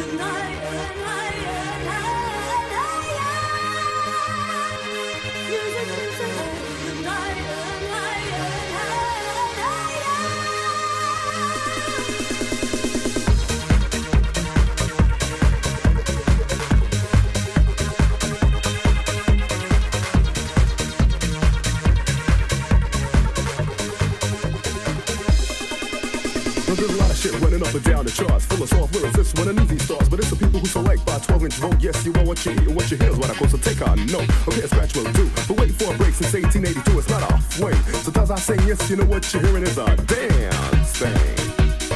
There's a lot of shit running up and down the charts, full of soft lyrics. This one an easy starts, but it's the people who select by 12-inch vote. Yes, you want what you hear, what you hear is what I'm supposed to take on. No, okay, scratch will do. But waiting for a break since 1882, it's not a swing. Sometimes I sing, yes, you know what you're hearing is a dance thing.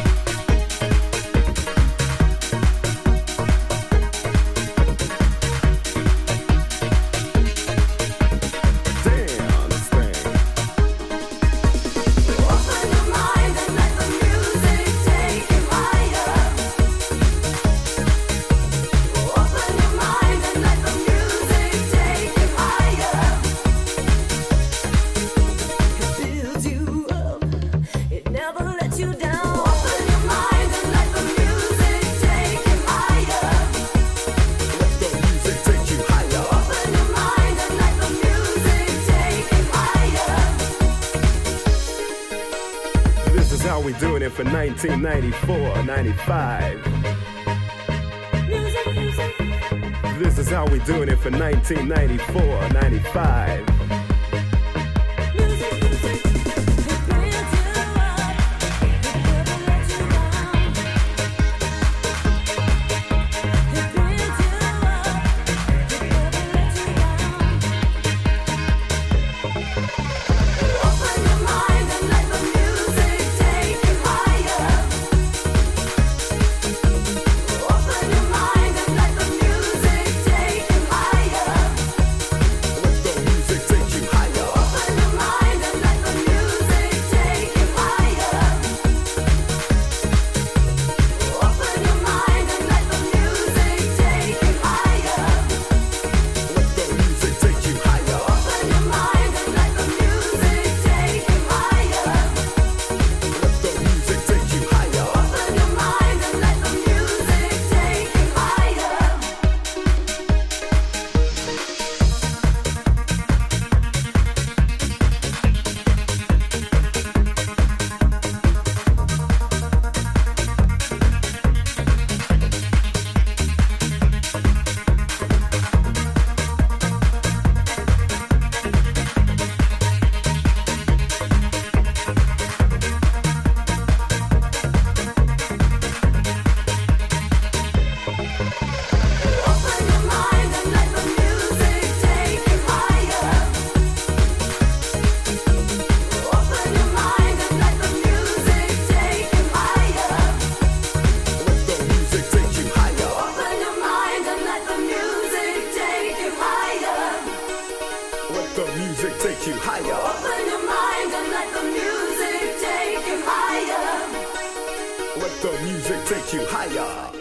How we doing it for 1994, 95. This is how we doing it for 1994, 95. Take you higher. Open your mind and let the music take you higher. Let the music take you higher.